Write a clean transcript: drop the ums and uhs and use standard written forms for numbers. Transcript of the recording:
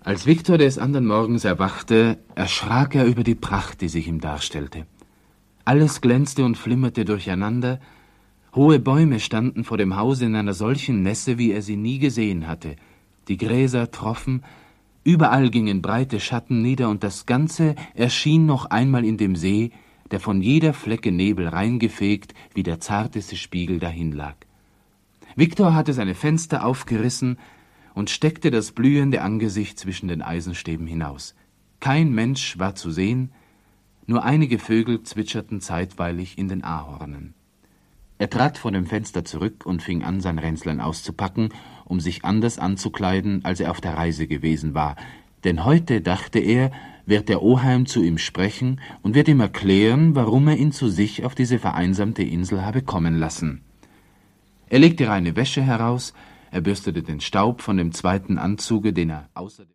Als Viktor des anderen Morgens erwachte, erschrak er über die Pracht, die sich ihm darstellte. Alles glänzte und flimmerte durcheinander. Hohe Bäume standen vor dem Hause in einer solchen Nässe, wie er sie nie gesehen hatte. Die Gräser troffen, überall gingen breite Schatten nieder, und das Ganze erschien noch einmal in dem See, der von jeder Flecke Nebel reingefegt, wie der zarteste Spiegel dahinlag. Viktor hatte seine Fenster aufgerissen und steckte das blühende Angesicht zwischen den Eisenstäben hinaus. Kein Mensch war zu sehen, nur einige Vögel zwitscherten zeitweilig in den Ahornen. Er trat vor dem Fenster zurück und fing an, sein Ränzlein auszupacken, um sich anders anzukleiden, als er auf der Reise gewesen war. Denn heute, dachte er, wird der Oheim zu ihm sprechen und wird ihm erklären, warum er ihn zu sich auf diese vereinsamte Insel habe kommen lassen. Er legte reine Wäsche heraus, er bürstete den Staub von dem zweiten Anzuge, den er außerdem